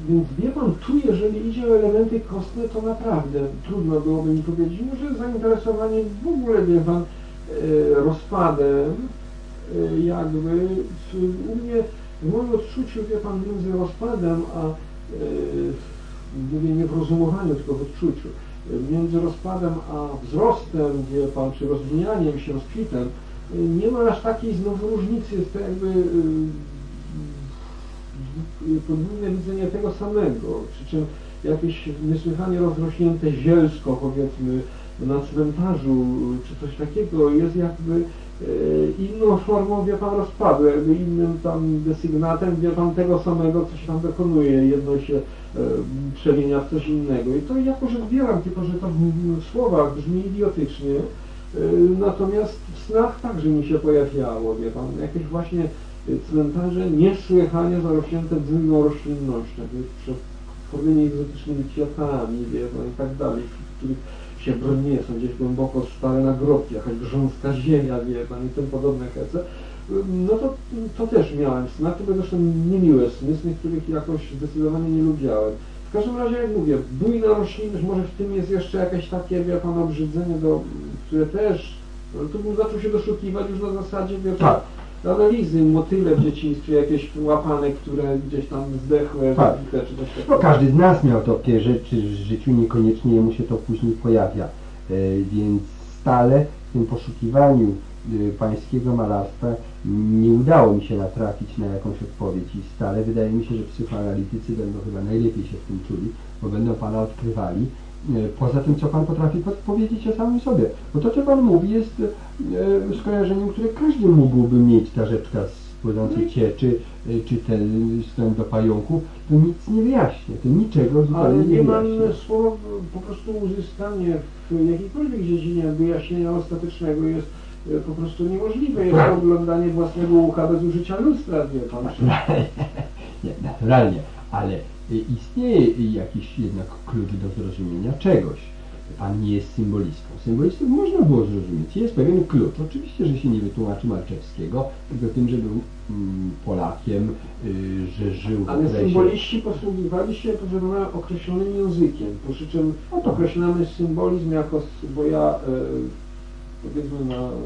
Więc wie pan, tu jeżeli idzie o elementy kostne, to naprawdę trudno byłoby mi powiedzieć, może zainteresowanie w ogóle, wie pan, rozpadem, jakby u mnie, w moim odczuciu, wie pan, między rozpadem a, mówię nie w rozumowaniu, tylko w odczuciu, między rozpadem a wzrostem, wie pan, czy rozwijaniem się, rozkwitem, nie ma aż takiej znowu różnicy, jest to jakby podwójne widzenie tego samego, przy czym jakieś niesłychanie rozrośnięte zielsko, powiedzmy, na cmentarzu, czy coś takiego jest jakby inną formą, wie pan, rozpadu, jakby innym tam desygnatem, wie pan, tego samego, co się tam dokonuje, jedno się przemienia w coś innego. I to jakoś odbieram, tylko że to w słowach brzmi idiotycznie, natomiast w snach także mi się pojawiało, wie pan, jakieś właśnie cmentarze niesłychanie zarośnięte bujną roślinnością, przetworzonymi egzotycznymi kwiatami, wie pan, i tak dalej, w których się bronie są gdzieś głęboko stare nagrobki, jakaś grząska ziemia, wie pan, i tym podobne hece. No to też miałem sny, to były zresztą niemiłe sny, których jakoś zdecydowanie nie lubiałem. W każdym razie, jak mówię, bujna roślinność, może w tym jest jeszcze jakieś takie, wie pan, obrzydzenie, które też, tu bym zaczął się doszukiwać już na zasadzie, wie pan, analizy, motyle w dzieciństwie, jakieś łapane, które gdzieś tam zdechłe, zabite, czy coś takiego. No każdy z nas miał takie rzeczy w życiu, niekoniecznie mu się to później pojawia, więc stale w tym poszukiwaniu pańskiego malarstwa nie udało mi się natrafić na jakąś odpowiedź i stale wydaje mi się, że psychoanalitycy będą chyba najlepiej się w tym czuli, bo będą pana odkrywali, poza tym, co pan potrafi powiedzieć o samym sobie. Bo to, co pan mówi, jest skojarzeniem, które każdy mógłby mieć, ta rzeczka z płynącej cieczy, czy ten wstęp do pająków, to nic nie wyjaśnia, to niczego zupełnie nie wyjaśnia. Ale nie mam słowa, po prostu uzyskanie w jakiejkolwiek dziedzinie wyjaśnienia ostatecznego jest po prostu niemożliwe. Jest to oglądanie własnego ucha bez użycia lustra, wie pan. Nie, naturalnie, ale istnieje jakiś jednak klucz do zrozumienia czegoś. Pan nie jest symbolistą. Symbolistów można było zrozumieć. Jest pewien klucz. Oczywiście, że się nie wytłumaczy Malczewskiego, tylko tym, że był Polakiem, że żył w Ale okresie... symboliści posługiwali się określonym językiem, przy czym określamy symbolizm jako, bo ja powiedzmy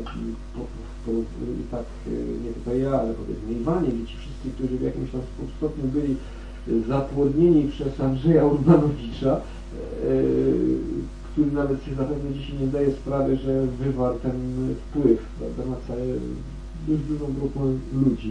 tak, nie tylko ja, ale powiedzmy Iwanie i ci wszyscy, którzy w jakimś tam stopniu byli zapłodnieni przez Andrzeja Urbanowicza, który nawet sobie zapewne dzisiaj nie zdaje sprawy, że wywarł ten wpływ, prawda, na całe dość dużą grupę ludzi.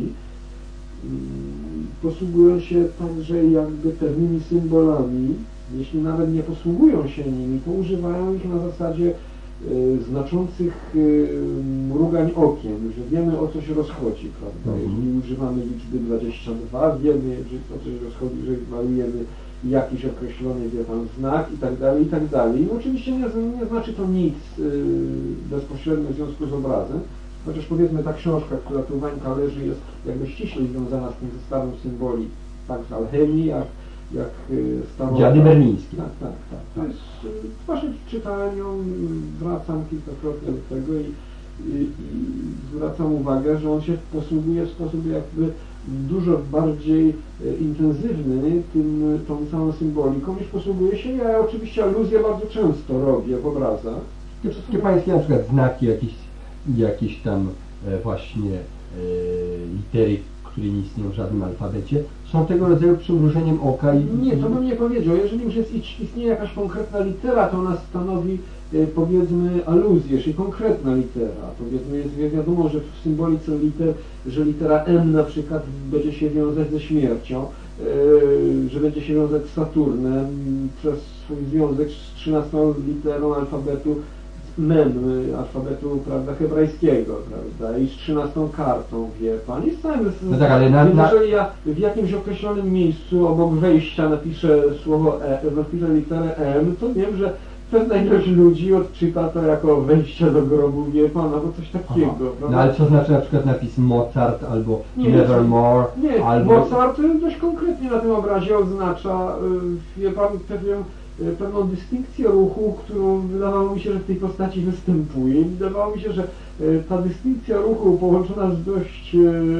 Posługują się także jakby pewnymi symbolami, jeśli nawet nie posługują się nimi, to używają ich na zasadzie znaczących mrugań okiem, że wiemy, o co się rozchodzi, prawda? Jeżeli używamy liczby 22, wiemy, że o co się rozchodzi, że malujemy jakiś określony, wie pan, znak i tak dalej, i tak dalej. No oczywiście nie znaczy to nic bezpośrednio w związku z obrazem, chociaż powiedzmy ta książka, która tu Wańka leży, jest jakby ściśle związana z tym zestawem symboli, tak z alchemii, jak starota. Dziady berlińskie. Tak. To jest, właśnie czytałem ją, wracam kilkakrotnie do tego i zwracam uwagę, że on się posługuje w sposób jakby dużo bardziej intensywny tą całą symboliką, niż posługuje się. Ja oczywiście aluzje bardzo często robię w obrazach. Te wszystkie pańskie na przykład znaki, jakieś tam właśnie litery, które nie istnieją w żadnym alfabecie, są tego rodzaju przymrużeniem oka i... Nie, to bym nie powiedział. Jeżeli już istnieje jakaś konkretna litera, to ona stanowi, powiedzmy, aluzję, czyli konkretna litera. Powiedzmy, jest wiadomo, że w symbolice że litera M na przykład będzie się wiązać ze śmiercią, że będzie się wiązać z Saturnem przez swój związek z 13 literą alfabetu alfabetu, prawda, hebrajskiego, prawda, i z 13 kartą, wie pan, i z całym... No tak, ale jeżeli ja w jakimś określonym miejscu obok wejścia napiszę napiszę literę M, to wiem, że pewna ilość ludzi odczyta to jako wejście do grobu, wie pan, albo coś takiego. No ale co znaczy na przykład napis Mozart albo Nevermore? Nie, albo... Mozart dość konkretnie na tym obrazie oznacza, wie pan, pewien pewną dystynkcję ruchu, którą wydawało mi się, że w tej postaci występuje. I wydawało mi się, że ta dystynkcja ruchu połączona z dość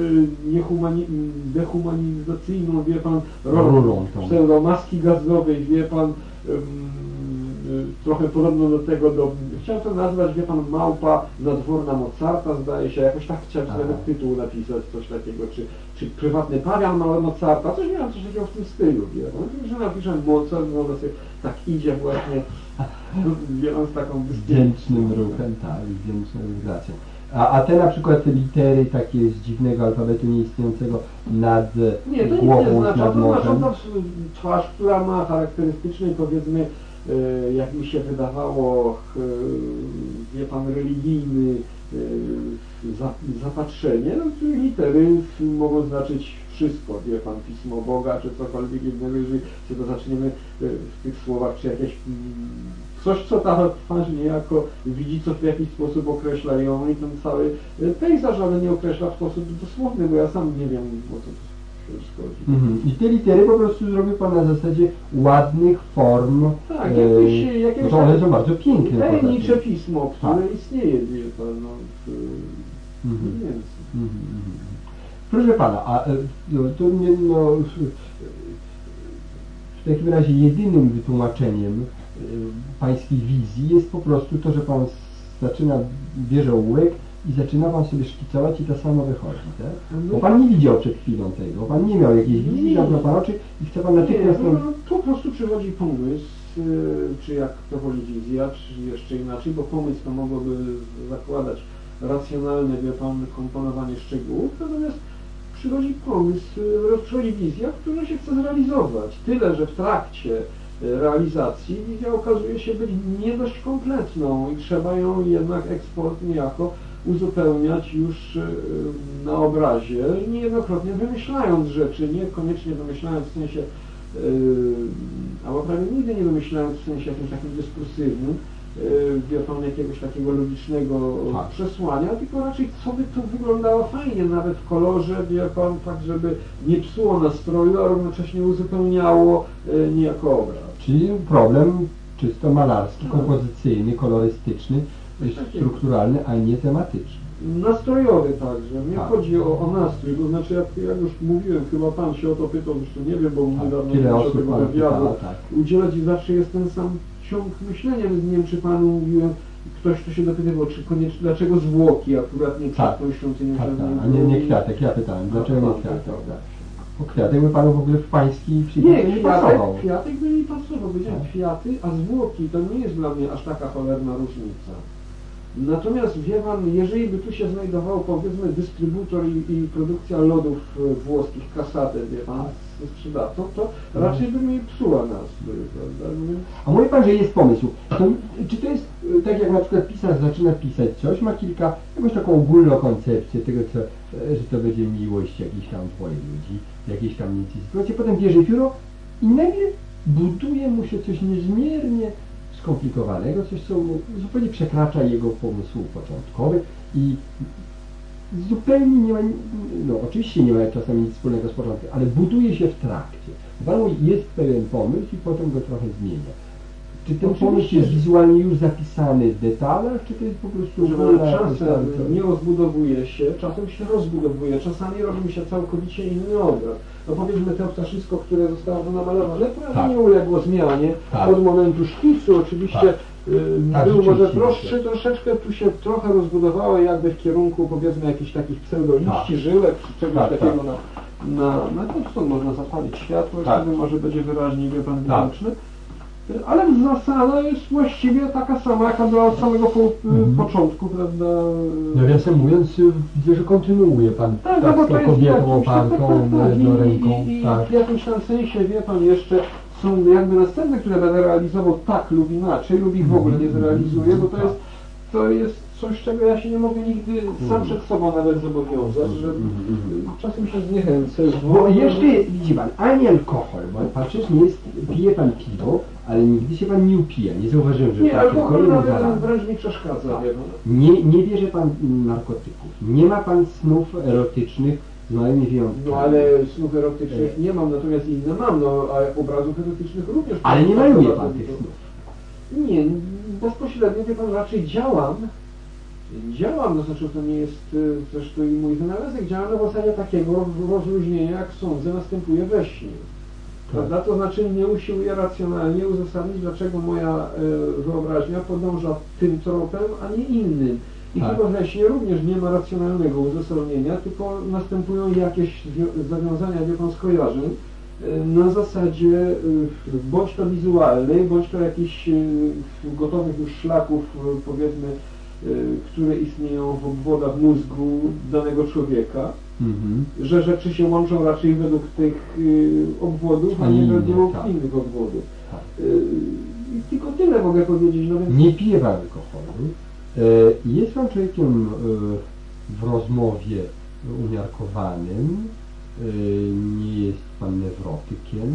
dehumanizacyjną, wie pan, rolą pseudomaski gazowej, wie pan, trochę podobno do tego, chciałem to nazwać, wie pan, małpa nadworna Mozarta, zdaje się, jakoś tak chciałem sobie nawet tytuł napisać, coś takiego, czy prywatny pawian Mozarta, coś miałem, coś takiego w tym stylu, wie pan, że napiszę Mozart, no to sobie tak idzie właśnie, wie pan, z taką wdzięcznym ruchem, tak, wdzięczną vibracją. A te na przykład te litery takie z dziwnego alfabetu nieistniejącego nad głową, nad morzem? To twarz, która ma charakterystyczny, powiedzmy, jak mi się wydawało, wie pan, religijny zapatrzenie, no, litery mogą znaczyć wszystko, wie pan, pismo Boga, czy cokolwiek innego, jeżeli się to zaczniemy w tych słowach, czy jakieś coś, co ta twarz niejako widzi, co w jakiś sposób określa ją i ten cały pejzaż, ale nie określa w sposób dosłowny, bo ja sam nie wiem, o co I te litery po prostu zrobił pan na zasadzie ładnych form. Tak, jakieś to one są bardzo piękne. Tajemnicze pismo, które istnieje, wie pan, no, Proszę pana, a to nie, no, w takim razie jedynym wytłumaczeniem pańskiej wizji jest po prostu to, że pan bierze ołówek i zaczyna pan sobie szkicować i to samo wychodzi, tak? Bo pan nie widział przed chwilą tego, pan nie miał jakiejś wizji, zamknął pan oczy i chce pan natychmiast... Tu po prostu przychodzi pomysł, czy jak to woli wizja, czy jeszcze inaczej, bo pomysł to mogłoby zakładać racjonalne, wie pan, komponowanie szczegółów, natomiast przychodzi pomysł, przychodzi wizja, którą się chce zrealizować. Tyle, że w trakcie realizacji wizja okazuje się być nie dość kompletną i trzeba ją jednak eksport niejako uzupełniać już na obrazie, niejednokrotnie wymyślając rzeczy, niekoniecznie wymyślając w sensie, albo prawie nigdy nie wymyślając w sensie jakimś takim dyskursywnym, wie pan, jakiegoś takiego logicznego przesłania, tylko raczej co by to wyglądało fajnie, nawet w kolorze, wie pan, tak żeby nie psuło nastroju, a równocześnie uzupełniało niejako obraz. Czyli problem czysto malarski, kompozycyjny, kolorystyczny, strukturalny, a nie tematyczny. Nastrojowy także. Mnie chodzi o nastrój, to znaczy jak już mówiłem, chyba pan się o to pytał, zresztą nie wiem, bo niedawno nie muszę tego wywiadu udzielać i zawsze jest ten sam ciąg myślenia, nie wiem, czy panu mówiłem, ktoś tu się dopytywał, czy koniecznie, dlaczego zwłoki akurat nie przed tą świątynią. A nie kwiatek, ja pytałem, dlaczego nie kwiatek? Bo kwiatek by panu w ogóle w pańskiej przyjemności nie pasował. Kwiatek by mi pasował, powiedziałem kwiaty, a zwłoki to nie jest dla mnie aż taka cholerna różnica. Natomiast wie pan, jeżeli by tu się znajdował, powiedzmy, dystrybutor i produkcja lodów włoskich, Casate, wie pan, sprzedawcą, to raczej by mi psuła nastrój, prawda? A mówi pan, że jest pomysł. Czy to jest tak, jak na przykład pisarz zaczyna pisać coś, ma jakąś taką ogólną koncepcję tego, że to będzie miłość jakiejś tam dwoje ludzi, jakiejś tam sytuacji, potem bierze pióro i nagle buduje mu się coś niezmiernie skomplikowanego, coś, co zupełnie przekracza jego pomysł początkowy i zupełnie nie ma, no oczywiście nie ma czasami nic wspólnego z początkiem, ale buduje się w trakcie. Panu jest pewien pomysł i potem go trochę zmienia. Czy ten pomysł jest wizualnie już zapisany w detalach, czy to jest po prostu... Czasem nie rozbudowuje się, czasem się rozbudowuje, czasami robi mi się całkowicie inny obraz. No powiedzmy to ptaszysko, które zostało namalowane, prawie nie uległo zmianie od momentu szkicu, oczywiście był może prostszy, troszeczkę tu się trochę rozbudowało jakby w kierunku, powiedzmy, jakichś takich pseudoliści, żyłek, czy czegoś takiego na to stąd można zapalić światło, wtedy może będzie wyraźniej, wie pan, widoczny. Ale zasada jest właściwie taka sama, jaka była od samego początku, prawda? Nawiasem mówiąc, widzę, że kontynuuje pan z kobietą, oparką, ręką. W jakimś tam sensie, wie pan, jeszcze są jakby następne, które będę realizował tak lub inaczej, lub ich w ogóle nie zrealizuję, bo to jest coś, czego ja się nie mogę nigdy sam przed sobą nawet zobowiązać, że czasem się zniechęcę. Bo jeszcze, widzi pan, ani alkohol, bo pan przecież nie jest, pije pan piwo, ale nigdy się pan nie upija. Nie zauważyłem, że nie, alkohol nawet wręcz mi przeszkadza. Nie bierze pan narkotyków, nie ma pan snów erotycznych z małymi wyjątkami. No ale snów erotycznych nie mam, natomiast inne mam, no a obrazów erotycznych również. Ale nie maluje pan tych snów. Nie, bezpośrednio, wie pan, raczej działam, no znaczy to nie jest zresztą i mój wynalazek, działam na zasadzie takiego rozluźnienia, jak sądzę, następuje we śnie. Prawda? To znaczy nie usiłuję racjonalnie uzasadnić, dlaczego moja wyobraźnia podąża tym tropem, a nie innym. I chyba we śnie również nie ma racjonalnego uzasadnienia, tylko następują jakieś zawiązania, wie pan, skojarzeń na zasadzie bądź to wizualnej, bądź to jakichś gotowych już szlaków, powiedzmy, które istnieją w obwodach mózgu danego człowieka, że rzeczy się łączą raczej według tych obwodów, a nie według innych obwodów. I tylko tyle mogę powiedzieć. No więc... Nie pije pan alkoholu. Jest pan człowiekiem w rozmowie umiarkowanym, nie jest pan newrotykiem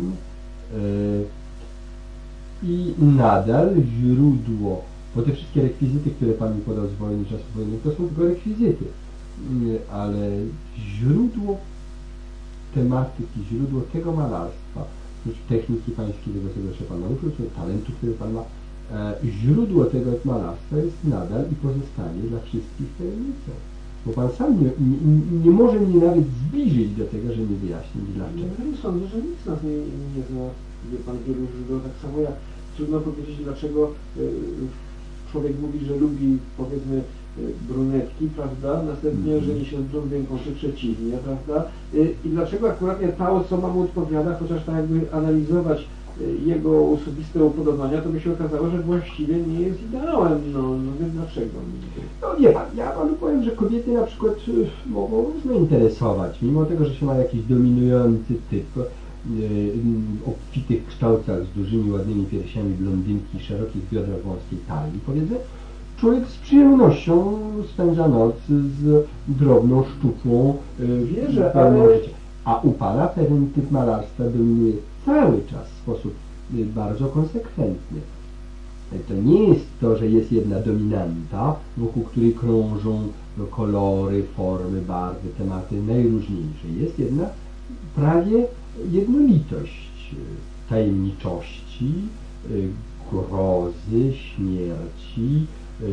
i nadal źródło, bo te wszystkie rekwizyty, które pan mi podał z wojny, czasów wojennych, to są tylko rekwizyty, ale źródło tematyki, źródło tego malarstwa, techniki pańskiej, tego się pan nauczył, talentu, który pan ma, źródło tego malarstwa jest nadal i pozostanie dla wszystkich tajemnicą. Bo pan sam nie może mnie nawet zbliżyć do tego, że nie wyjaśnić dlaczego. Ja nie sądzę, że nikt z nas nie zna, wie pan, wielu źródeł, tak samo jak trudno powiedzieć, dlaczego człowiek mówi, że lubi, powiedzmy, brunetki, prawda, następnie żeni się z blondynką, czy przeciwnie, prawda, i dlaczego akurat ta osoba mu odpowiada, chociaż tak jakby analizować jego osobiste upodobania, to by się okazało, że właściwie nie jest ideałem, no więc dlaczego? No wie pan, ja panu powiem, że kobiety na przykład mogą różno interesować, mimo tego, że się ma jakiś dominujący typ, obfitych kształcach z dużymi, ładnymi piersiami, blondynki, szerokich biodrach, wąskiej talii, powiedzmy, człowiek z przyjemnością spędza noc z drobną, szczupłą, wierzę, ale... życia. A u pana pewien typ malarstwa dominuje cały czas w sposób bardzo konsekwentny. To nie jest to, że jest jedna dominanta, wokół której krążą kolory, formy, barwy, tematy najróżniejsze. Jest jedna prawie jednolitość tajemniczości, grozy, śmierci,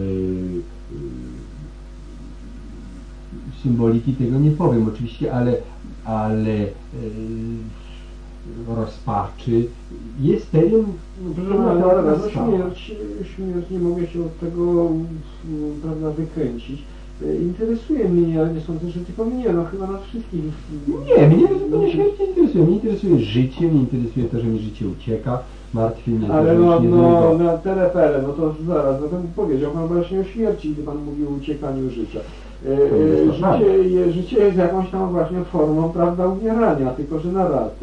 symboliki tego nie powiem oczywiście, ale rozpaczy jest pewien... Śmierć, nie mogę się od tego, prawda, wykręcić. Interesuje mnie, ale nie sądzę, że tylko mnie, no chyba nas wszystkich. Nie, mnie zupełnie śmierć nie interesuje. Mnie interesuje życie, mnie interesuje to, że mi życie ucieka, martwi mnie to, ale że już nie na terepele, no to zaraz, no to powiedział pan właśnie o śmierci, gdy pan mówił o uciekaniu życia. Życie jest jakąś tam właśnie formą, prawda, umierania, tylko że na raty.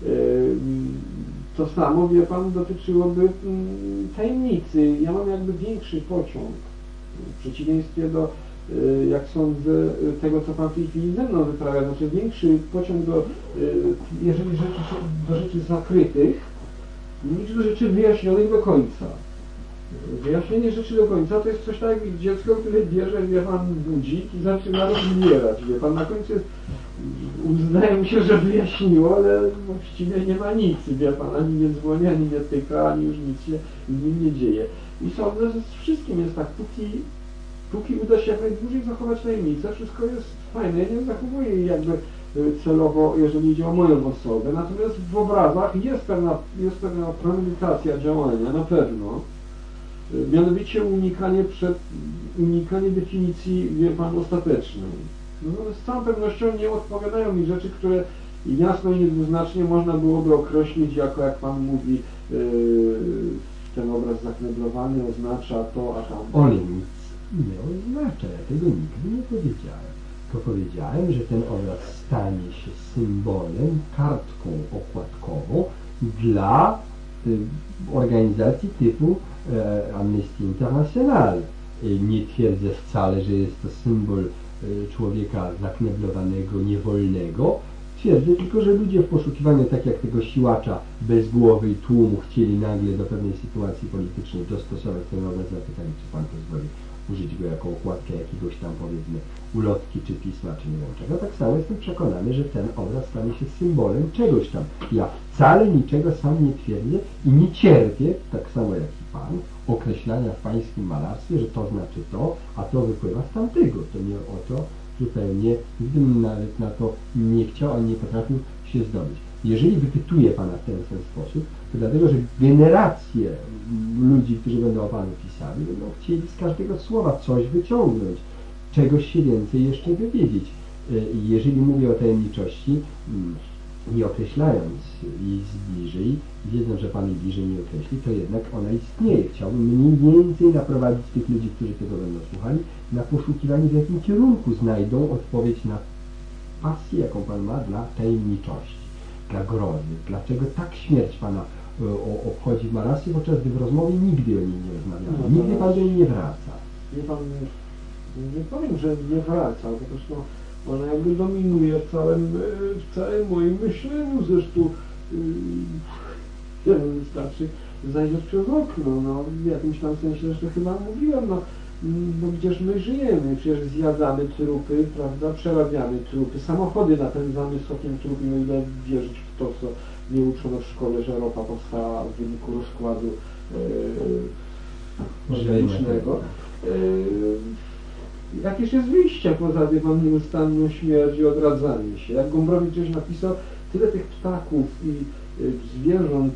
To samo, wie pan, dotyczyłoby tajemnicy. Ja mam jakby większy pociąg, w przeciwieństwie do, jak sądzę, tego, co pan w tej chwili ze mną wyprawia, znaczy większy pociąg do, jeżeli do rzeczy zakrytych, niż do rzeczy wyjaśnionych do końca. Wyjaśnienie rzeczy do końca to jest coś tak jak dziecko, które bierze, wie pan, budzik i zaczyna rozbierać, wie pan, na końcu uznaje mu się, że wyjaśniło, ale właściwie nie ma nic, wie pan, ani nie dzwoni, ani nie tyka, ani już nic się z nim nie dzieje. I sądzę, że z wszystkim jest tak, póki uda się jak najdłużej zachować tajemnicę, wszystko jest fajne. Ja nie zachowuję jej jakby celowo, jeżeli idzie o moją osobę, natomiast w obrazach jest pewna premedytacja działania, na pewno. Mianowicie unikanie definicji, wie pan, ostatecznej. No, z całą pewnością nie odpowiadają mi rzeczy, które jasno i niedwuznacznie można byłoby określić jako, jak pan mówi, ten obraz zakneblowany oznacza to, a tam. On nic nie oznacza, ja tego nigdy nie powiedziałem. Tylko powiedziałem, że ten obraz stanie się symbolem, kartką okładkową dla organizacji typu Amnesty International. Nie twierdzę wcale, że jest to symbol człowieka zakneblowanego, niewolnego. Twierdzę tylko, że ludzie w poszukiwaniu, tak jak tego siłacza bez głowy i tłumu, chcieli nagle do pewnej sytuacji politycznej dostosować ten obraz. Zapytali, czy pan pozwoli użyć go jako okładkę jakiegoś tam, powiedzmy, ulotki czy pisma, czy nie wiem czego. Tak samo jestem przekonany, że ten obraz stanie się symbolem czegoś tam. Ja wcale niczego sam nie twierdzę i nie cierpię, tak samo jak i Pan, określania w pańskim malarstwie, że to znaczy to, a to wypływa z tamtego. To nie o to zupełnie, gdybym nawet na to nie chciał, ani nie potrafił się zdobyć. Jeżeli wypytuję Pana w ten sposób, to dlatego, że generacje ludzi, którzy będą o Panu pisali, będą chcieli z każdego słowa coś wyciągnąć, czegoś się więcej jeszcze dowiedzieć. Jeżeli mówię o tajemniczości, nie określając jej bliżej, wiedząc, że Pan jej bliżej nie określi, to jednak ona istnieje. Chciałbym mniej więcej naprowadzić tych ludzi, którzy tego będą słuchali, na poszukiwanie, w jakim kierunku znajdą odpowiedź na pasję, jaką Pan ma dla tajemniczości, dla grozy. Dlaczego tak śmierć Pana obchodzi w malarstwie, podczas gdy w rozmowie nigdy o niej nie rozmawiamy. Nigdy Pan do niej nie wraca. Wie Pan, nie powiem, że nie wraca, po prostu ona jakby dominuje w całym moim myśleniu. Zresztą wystarczy zajrzeć przez okno, no, w jakimś tam sensie zresztą chyba mówiłem, no gdzież my żyjemy, przecież zjadamy trupy, prawda, przerabiamy trupy, samochody napędzamy sokiem trupy, no ile wierzyć w to, co nie uczono w szkole, że ropa powstała w wyniku rozkładu organicznego. Jakież jest wyjście poza nieustanną śmierć i odradzanie się? Jak Gombrowicz gdzieś napisał, tyle tych ptaków i zwierząt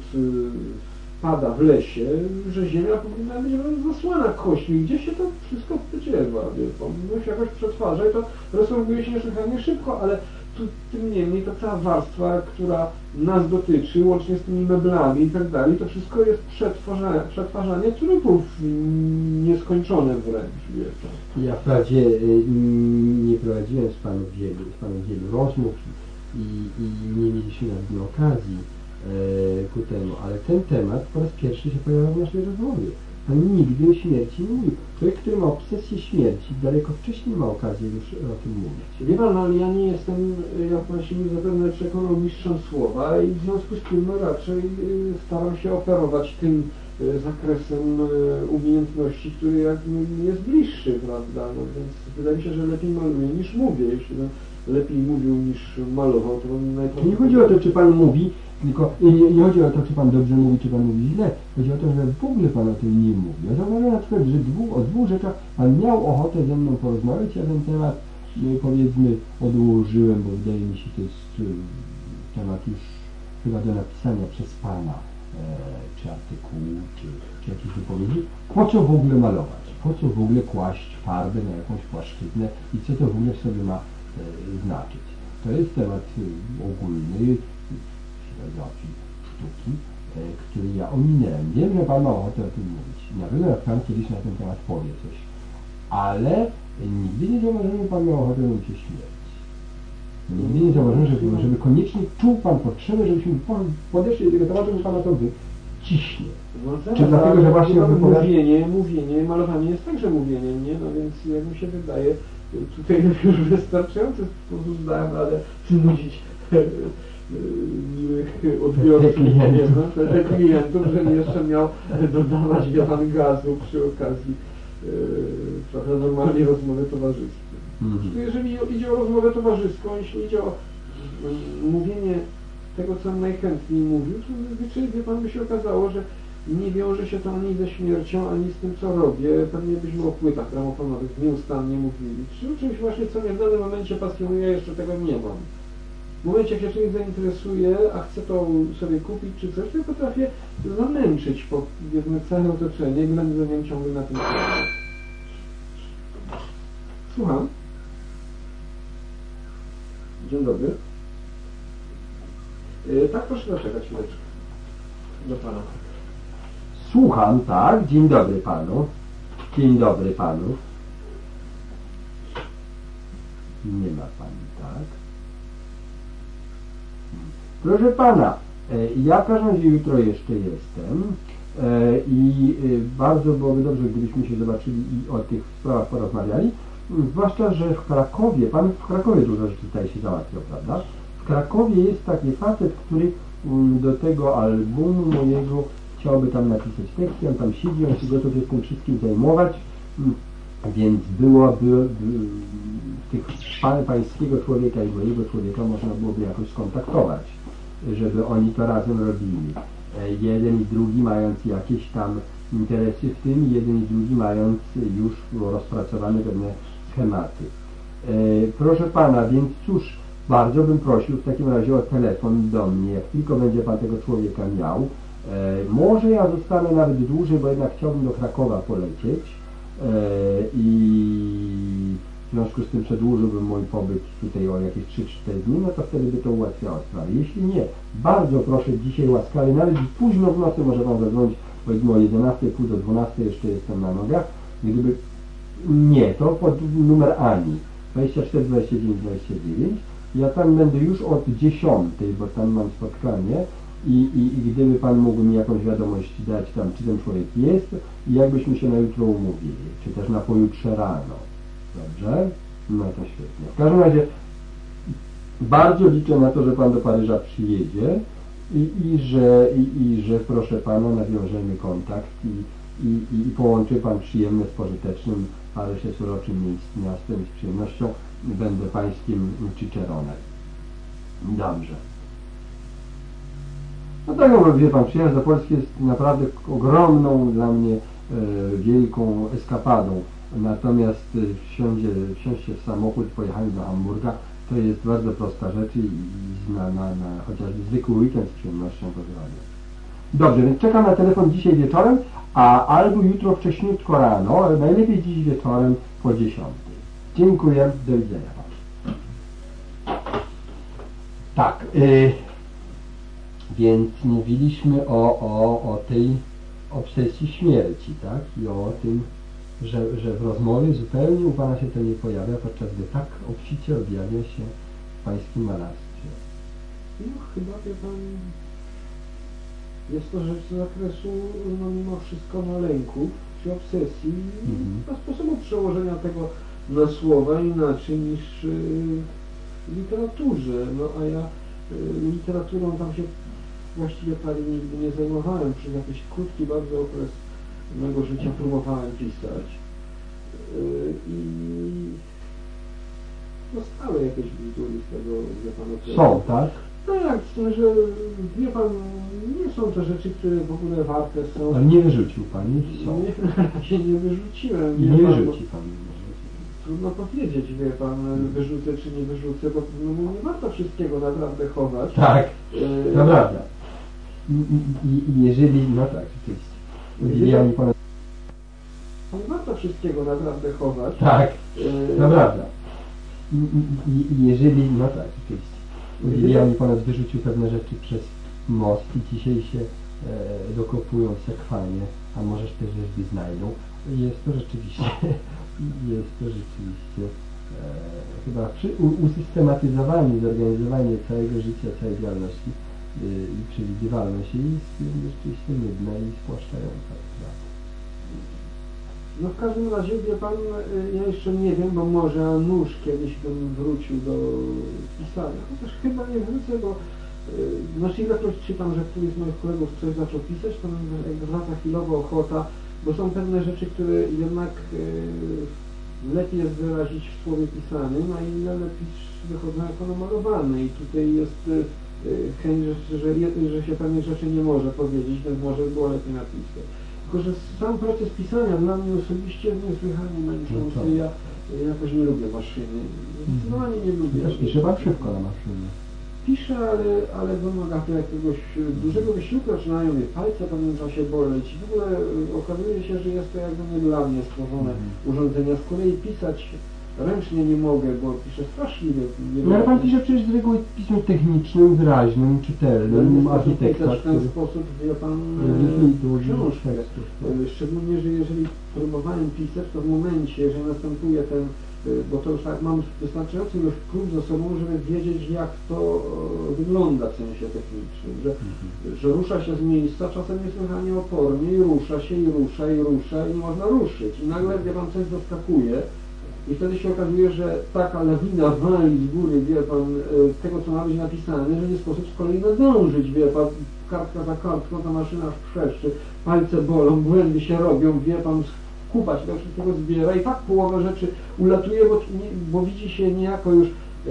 pada w lesie, że ziemia powinna być zasłana kośćmi. Gdzie się to wszystko spodziewa? Powinno się jakoś przetwarza i to rozsąduje się niesłychanie szybko, ale tym niemniej ta cała warstwa, która nas dotyczy, łącznie z tymi meblami i tak dalej, to wszystko jest przetwarzanie trupów nieskończone wręcz. Ja wprawdzie nie prowadziłem z Panem wielu rozmów i nie mieliśmy nawet okazji ku temu, ale ten temat po raz pierwszy się pojawia w naszej rozmowie. Pan nigdy o śmierci nie mówił. Człowiek, który ma obsesję śmierci, daleko wcześniej ma okazję już o tym mówić. Wie Pan, ale ja nie jestem, jak Pan się mi zapewne przekonał, mistrzem słowa i w związku z tym no, raczej staram się operować tym zakresem umiejętności, który jak mi jest bliższy, prawda? No, więc wydaje mi się, że lepiej maluję niż mówię. Jeśli bym lepiej mówił niż malował, to bym najpierw... Nie chodzi o to, czy Pan mówi, tylko nie chodzi o to, czy Pan dobrze mówi, czy Pan mówi źle. Chodzi o to, że w ogóle Pan o tym nie mówi. Ja zauważyłem na przykład, że o dwóch rzeczach Pan miał ochotę ze mną porozmawiać, ja ten temat, powiedzmy, odłożyłem, bo wydaje mi się, to jest temat już chyba do napisania przez Pana, czy artykułu, czy jakieś wypowiedzi. Po co w ogóle malować? Po co w ogóle kłaść farbę na jakąś płaszczyznę i co to w ogóle sobie ma znaczyć? To jest temat ogólny, filozofii, sztuki, który ja ominęłem. Wiem, że Pan ma ochotę o tym mówić. Na pewno jak Pan kiedyś na ten temat powie coś. Ale nigdy nie zauważyłem, że Pan miał ochotę mówić o śmierci. Nigdy nie zauważyłem, żeby koniecznie czuł Pan potrzebę, żebyśmy podeszli do tego tematu, że Pana to wyciśnie. No tak, czy dlatego, że właśnie mówienie, malowanie jest także mówieniem, nie? No więc jak mi się wydaje, tutaj już wystarczający sposób zdałem, ale znudzić miłych odbiorców, klientów, że jeszcze miał dodawać Pan gazu przy okazji trochę normalnej rozmowy towarzyskiej. Jeżeli idzie o rozmowę towarzyską, jeśli idzie o mówienie tego, co najchętniej mówił, to zazwyczaj, wie Pan, by się okazało, że nie wiąże się to ani ze śmiercią, ani z tym, co robię. Pewnie byśmy o płytach gramofonowych nieustannie mówili. Czy o czymś właśnie, co mnie w danym momencie pasjonuje, jeszcze tego nie mam. W momencie, jak się czymś zainteresuje, a chcę to sobie kupić czy coś, to potrafię zamęczyć, powiedzmy, całe otoczenie, ględzeniem ciągle na tym temat. Słucham. Dzień dobry. Tak, proszę zaczekać chwileczkę. Do Pana. Słucham, tak. Dzień dobry Panu. Dzień dobry Panu. Nie ma Pani, tak? Proszę Pana, ja w każdym razie jutro jeszcze jestem i bardzo byłoby dobrze, gdybyśmy się zobaczyli i o tych sprawach porozmawiali. Zwłaszcza, że w Krakowie, Pan w Krakowie dużo rzeczy tutaj się załatwiał, prawda? W Krakowie jest taki facet, który do tego albumu mojego chciałby tam napisać tekst, on tam siedzi, on się gotów jest tym wszystkim zajmować. Więc tych pańskiego człowieka i mojego człowieka można byłoby jakoś skontaktować, żeby oni to razem robili. Jeden i drugi mając jakieś tam interesy w tym, jeden i drugi mając już rozpracowane pewne schematy. Proszę pana, więc cóż, bardzo bym prosił w takim razie o telefon do mnie, jak tylko będzie pan tego człowieka miał. Może ja zostanę nawet dłużej, bo jednak chciałbym do Krakowa polecieć i w związku z tym przedłużyłbym mój pobyt tutaj o jakieś 3-4 dni, no to wtedy by to ułatwiało sprawę. Jeśli nie, bardzo proszę dzisiaj łaskawie, nawet późno w nocy może pan zadzwonić, powiedzmy o 11, pół do 12 jeszcze jestem na nogach. Gdyby nie, to pod numer Ani 24 29 29. Ja tam będę już od 10, bo tam mam spotkanie i gdyby pan mógł mi jakąś wiadomość dać tam, czy ten człowiek jest i jakbyśmy się na jutro umówili, czy też na pojutrze rano. Dobrze? No to świetnie. W każdym razie bardzo liczę na to, że pan do Paryża przyjedzie i że proszę pana nawiążemy kontakt i połączy pan przyjemne z pożytecznym. Paryż jest uroczym miastem i z przyjemnością będę pańskim Ciceronem. Dobrze. No tak jak wie pan, przyjazd do Polski jest naprawdę ogromną dla mnie wielką eskapadą. Natomiast wsiąść w samochód, pojechanie do Hamburga, to jest bardzo prosta rzecz i na chociażby zwykły weekend z przyjemnością to zrobię. Dobrze, więc czekam na telefon dzisiaj wieczorem, albo jutro wcześniutko rano, ale najlepiej dziś wieczorem po 10. Dziękuję, do widzenia. Tak, więc mówiliśmy o tej obsesji śmierci, tak? I o tym, że w rozmowie zupełnie u pana się to nie pojawia, podczas gdy tak obficie objawia się w pańskim malarstwie. No chyba, wie pan, jest to rzecz z zakresu, no mimo wszystko, lęków czy obsesji, a sposobu przełożenia tego na słowa inaczej niż w literaturze. No a ja literaturą tam się właściwie prawie nigdy nie zajmowałem. Przez jakiś krótki bardzo okres mego życia próbowałem pisać i no stałe jakieś bzdury z tego, wie pan, okresu. Są, tak? Tak, z tym, że wie pan, nie są to rzeczy, które w ogóle warte są. Ale nie wyrzucił pan, nie są. Nie, na razie nie wyrzuciłem. I nie wyrzuci pan. Trudno powiedzieć, wie pan, wyrzucę czy nie wyrzucę, bo no, nie warto wszystkiego naprawdę chować. Tak, to prawda. I jeżeli, no tak, rzeczywiście. Udzieliła mi pan... Nie warto wszystkiego naprawdę chować. Tak, to prawda. I jeżeli, no tak, rzeczywiście. Udzieliła mi ponad wyrzucił pewne rzeczy przez most i dzisiaj się dokopują sekwanie, a możesz te rzeczy znajdą. Jest to rzeczywiście chyba usystematyzowanie, zorganizowanie całego życia, całej działalności i przewidywalność jest rzeczywiście nudna i spłaszczająca. No w każdym razie, wie pan, ja jeszcze nie wiem, bo może nóż kiedyś bym wrócił do pisania. Chociaż chyba nie wrócę, bo znaczy ilekroć czytam, że któryś z moich kolegów coś zaczął pisać, to mi wraca chwilowo ochota, bo są pewne rzeczy, które jednak lepiej jest wyrazić w słowie pisanym, a inne lepiej wychodzą jako namalowane i tutaj jest chęć, że się pewnych rzeczy nie może powiedzieć, więc może było lepiej napisać. Tylko, że sam proces pisania dla mnie osobiście jest niesłychanie męczący. Ja jakoś nie lubię maszyny. Zdecydowanie nie lubię. Też pisze pan szybko na maszynie. Piszę, ale wymaga to jakiegoś dużego wysiłku, zaczynają mnie palce w pewnym czasie boleć. W ogóle okazuje się, że jest to jakby nie dla mnie stworzone urządzenia. Z kolei pisać ręcznie nie mogę, bo piszę straszliwie. No ale pan pisze przecież z reguły pismem technicznym, wyraźnym, czytelnym, architekta. W ten sposób, wie pan, książkę. Szczególnie, że jeżeli próbowałem pisać, to w momencie, jeżeli następuje ten, bo to już tak mam wystarczającą ilość prób za sobą, żeby wiedzieć, jak to wygląda w sensie technicznym, że rusza się z miejsca, czasem niesłychanie opornie i rusza się, i rusza, i rusza, i można ruszyć. I nagle, wie pan, coś zaskakuje. I wtedy się okazuje, że taka lawina wali z góry, wie pan, tego, co ma być napisane, że nie sposób z kolei nadążyć, wie pan, kartka za kartką, ta maszyna aż przeszczy, palce bolą, błędy się robią, wie pan, kupać, tego wszystkiego zbiera i tak połowę rzeczy ulatuje, bo widzi się niejako już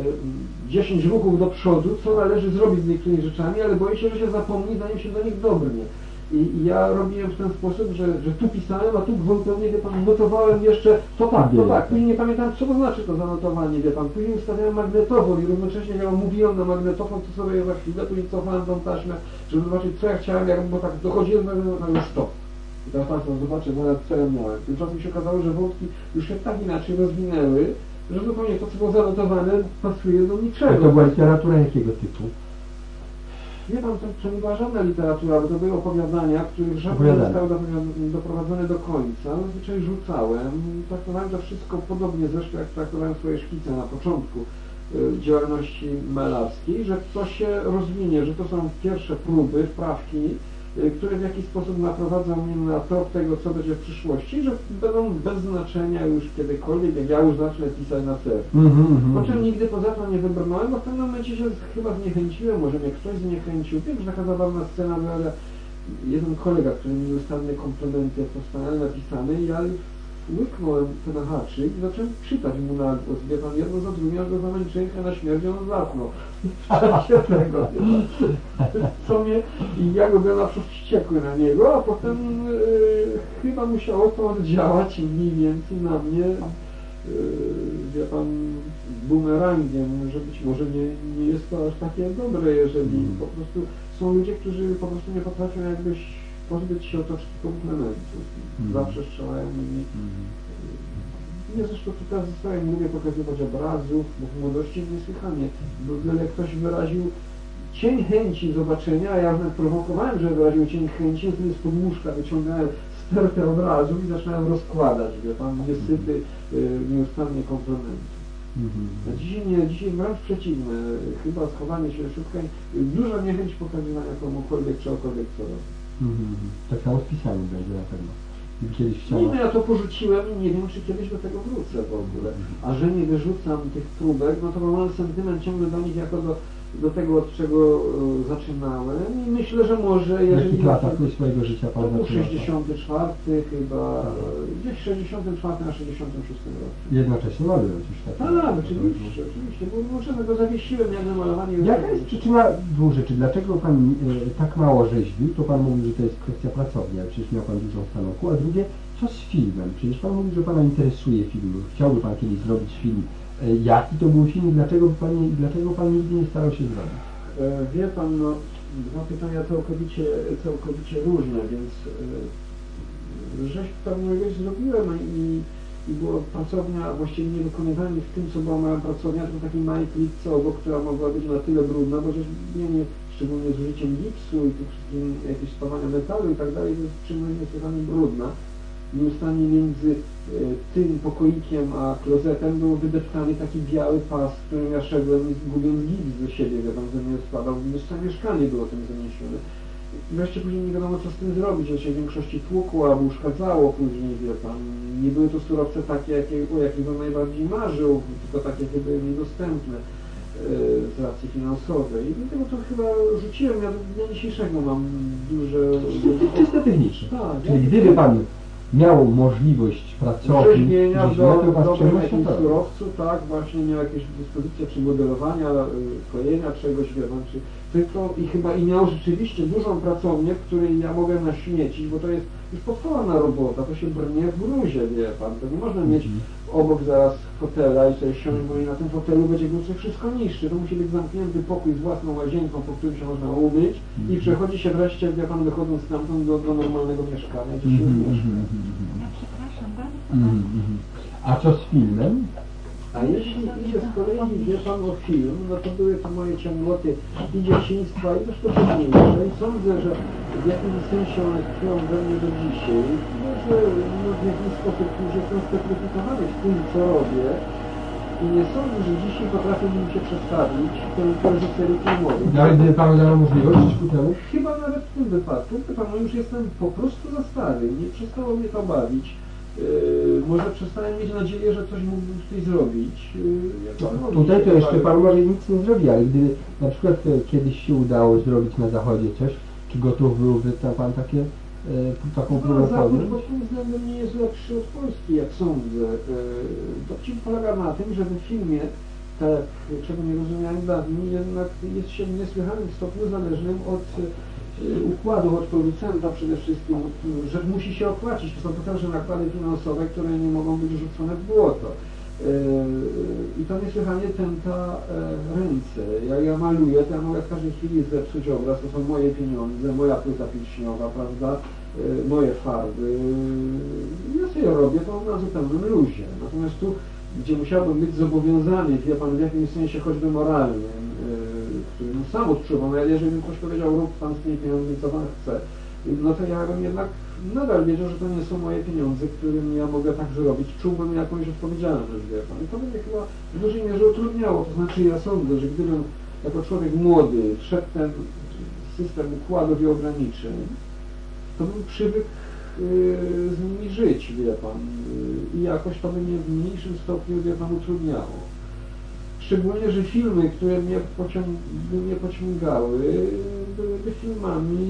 10 ruchów do przodu, co należy zrobić z niektórymi rzeczami, ale boi się, że się zapomni, zanim się do nich dobrnie. I ja robiłem w ten sposób, że tu pisałem, a tu gwałtownie, wie pan, notowałem jeszcze to tak. Później nie pamiętam, co to znaczy to zanotowanie, wie pan. Później ustawiałem magnetofon i równocześnie ja mówiłem na magnetofon, co sobie za chwilę, później cofałem tą taśmę, żeby zobaczyć, co ja chciałem, bo tak dochodziłem, no stop. I teraz tak, no zobaczę, co ja miałem. Tymczasem się okazało, że wątki już się tak inaczej rozwinęły, że zupełnie to, co było zanotowane, pasuje do niczego. A to była literatura jakiego typu? Wie pan, to nie była żadna literatura, bo to były opowiadania, których żadne nie zostały doprowadzone do końca. Zazwyczaj rzucałem, traktowałem to wszystko podobnie zresztą, jak traktowałem swoje szkice na początku działalności malarskiej, że to się rozwinie, że to są pierwsze próby, wprawki, które w jakiś sposób naprowadzą mnie na trop tego, co będzie w przyszłości, że będą bez znaczenia już kiedykolwiek, jak ja już zacznę pisać na serio. Po czym nigdy poza to nie wybrnąłem, bo w pewnym momencie się chyba zniechęciłem, może mnie ktoś zniechęcił. Wiem, że taka zabawna scena była, że jeden kolega, który mi nieustannie komplementy wspaniale napisane i ja łyknąłem to na haczyk i zacząłem czytać mu na głos. Wie pan, jedno za drugim, aż go zamęczyłem na śmierć, on zapnął. W czasie tego, co mnie, i ja go byłem na przykład wściekły na niego, a potem chyba musiało to oddziałać mniej więcej na mnie, wie pan, bumerangiem, że być może nie jest to aż takie dobre, jeżeli po prostu są ludzie, którzy po prostu nie potrafią jakbyś pozbyć się otoczki komplementów. Zawsze strzelają mi. Nie zresztą tutaj zostałem, lubię pokazywać obrazów, bo w młodości niesłychanie. Bo gdy ktoś wyraził cień chęci zobaczenia, a ja nawet prowokowałem, że wyraził cień chęci, wtedy z podmuszka wyciągałem stertę obrazów i zaczynałem rozkładać, wie pan, niesyty nieustannie komplementów. Dzisiaj wręcz przeciwne, chyba schowanie się szybko, duża niechęć pokazywania komukolwiek, czegokolwiek co robi. Tak samo z pisaniem będzie na pewno. Kiedyś chciałem... Nie, ja to porzuciłem i nie wiem, czy kiedyś do tego wrócę w ogóle. A że nie wyrzucam tych próbek, no to mam sentyment ciągle do nich jako do tego, od czego zaczynałem i myślę, że może, jeżeli... W jakich latach swojego życia pan zaczynał? To był zaczynał? 64 chyba, gdzieś 64 na 66 roku. Jednocześnie młody już tak. Tak, oczywiście, bo może go zawiesiłem, jak na malowanie. Jaka jest przyczyna dwóch rzeczy? Dlaczego pan tak mało rzeźbił? To pan mówi, że to jest kwestia pracownia, przecież miał pan dużą stanowku, a drugie, co z filmem? Przecież pan mówi, że pana interesuje film, chciałby pan kiedyś zrobić film. Jaki to był film i dlaczego pan nigdy nie starał się zrobić? Wie pan, no, dwa pytania całkowicie różne, więc rzeźb pewną ilość zrobiłem i była pracownia, właściwie nie wykonywałem w tym, co była moja pracownia, to takiej małej klitce obok, która mogła być na tyle brudna, bo rzeźbienie, szczególnie z użyciem gipsu i tych wszystkim jakieś spawania metalu i tak dalej, to jest czynność niesłychanie brudna. Nieustannie między tym pokoikiem a klozetem był wydeptany taki biały pas, którym ja szedłem i zgubiłem gips ze siebie, wie pan, że mnie spadał, całe mieszkanie było tym zaniesione. I wreszcie później nie wiadomo, co z tym zrobić, że się w większości tłukło albo uszkadzało później, wie pan. Nie były to surowce takie, o jakich bym najbardziej marzył, tylko takie, które były mi dostępne z racji finansowej. I dlatego to chyba rzuciłem, ja do dnia dzisiejszego mam duże... Czysto techniczne. Tak, czyli gdyby pan miał możliwość pracować rzeźbienia w dobrym jakimś surowcu, tak, właśnie miał jakieś dyspozycje przy modelowania, klejenia czegoś, wie pan, czy tylko i miał rzeczywiście dużą pracownię, w której ja mogę naśmiecić, bo to jest już podstawowa robota, to się brnie w gruzie, wie pan, to nie można mieć obok zaraz fotela i sobie siąść, bo i na tym fotelu będzie gruzek wszystko niższy, to musi być zamknięty pokój z własną łazienką, po którym się można umyć i przechodzi się wreszcie, wie pan, wychodząc stamtąd do normalnego mieszkania, gdzie się mieszka. Ja przepraszam bardzo. A co z filmem? A jeśli idzie z kolei, wie pan, o film, no to były to moje ciągoty i dzieciństwa, i też to późniejsze. I sądzę, że w jakimś sensie one tkwią we mnie do dzisiaj. Że w jakiś sposób już jestem specyfikowany w tym, co robię. I nie sądzę, że dzisiaj potrafiłbym się przestawić w tej reżyserii filmowej. Ale gdyby panu dano możliwość ku temu? Chyba nawet w tym wypadku. Pan, no już jestem po prostu za stary. Nie przestało mnie to bawić. Może przestałem mieć nadzieję, że coś mógłbym tutaj zrobić. Tutaj to jeszcze pan może nic nie zrobi, ale gdyby na przykład kiedyś się udało zrobić na zachodzie coś, czy gotów byłby pan takie taką No, próbę Zachód podjąć? pod tym względem nie jest lepszy od Polski, jak sądzę. Dowcip polega na tym, że w filmie, tak czego nie rozumiałem dawniej, jednak jest się w niesłychanym stopniu zależnym od układu, od producenta przede wszystkim, że musi się opłacić. To są potężne nakłady finansowe, które nie mogą być rzucone w błoto. I to niesłychanie tęta ręce. Jak ja maluję, to ja mogę w każdej chwili zepsuć obraz, to są moje pieniądze, moja płyta pilśniowa, prawda, moje farby. Ja sobie robię to na zupełnym luzie. Natomiast tu, gdzie musiałbym być zobowiązany, wie pan, w jakimś sensie choćby moralnym, którym sam odczuwam, ale jeżeli bym ktoś powiedział, rób pan z tymi pieniędzmi, co pan chce, no to ja bym jednak nadal wiedział, że to nie są moje pieniądze, którym ja mogę tak zrobić. Czułbym jakąś odpowiedzialność, wie pan. I to by mnie chyba w dużej mierze utrudniało. To znaczy ja sądzę, że gdybym jako człowiek młody wszedł ten system układów i ograniczeń, to bym przywykł z nimi żyć, wie pan. I jakoś to by mnie w mniejszym stopniu, wie pan, utrudniało. Szczególnie, że filmy, które mnie pociągały, byłyby filmami,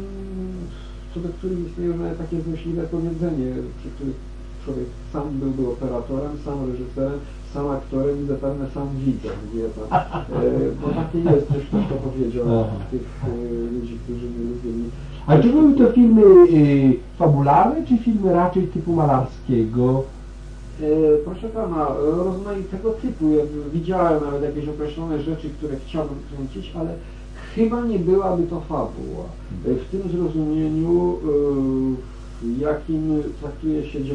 co do których istnieje nawet takie złośliwe powiedzenie, przy których człowiek sam byłby operatorem, sam reżyserem, sam aktorem i zapewne sam widzem, wie pan. Bo takie jest, coś ktoś to powiedział, tych ludzi, którzy nie lubili. A czy były to filmy fabularne, czy filmy raczej typu malarskiego? Proszę pana, rozmaitego typu. Ja widziałem nawet jakieś określone rzeczy, które chciałbym kręcić, ale chyba nie byłaby to fabuła. W tym zrozumieniu, w jakim traktuje się 99%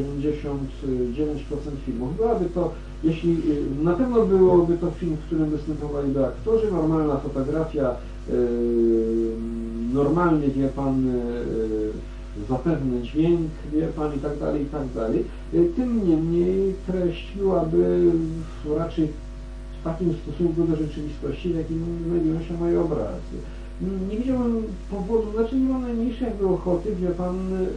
filmów. Byłaby to, jeśli na pewno byłoby to film, w którym występowaliby aktorzy, normalna fotografia, normalnie, wie pan, zapewne dźwięk, wie pan, i tak dalej, i tak dalej. Tym niemniej treść byłaby raczej w takim stosunku do rzeczywistości, w jakim znajdują się moje obrazy. Nie widziałem powodu, znaczy nie mam najmniejszej jakby ochoty, wie pan,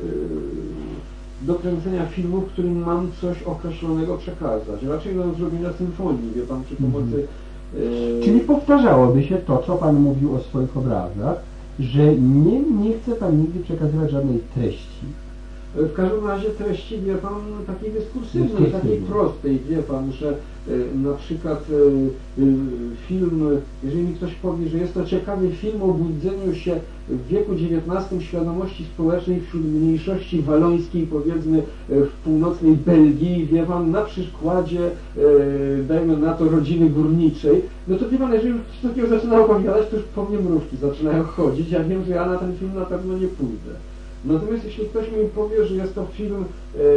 do kręcenia filmu, w którym mam coś określonego przekazać. Raczej do zrobienia symfonii, wie pan, przy pomocy... Czyli powtarzałoby się to, co pan mówił o swoich obrazach, że nie chce pan nigdy przekazywać żadnej treści. W każdym razie treści, wie pan, takiej dyskursywnej, takiej prostej, wie pan, że na przykład film, jeżeli mi ktoś powie, że jest to ciekawy film o budzeniu się w wieku XIX świadomości społecznej wśród mniejszości walońskiej, powiedzmy w północnej Belgii, wie pan, na przykładzie, dajmy na to, rodziny górniczej, no to wie pan, jeżeli ktoś takiego zaczyna opowiadać, to już po mnie mrówki zaczynają chodzić, ja wiem, że ja na ten film na pewno nie pójdę. Natomiast jeśli ktoś mi powie, że jest to film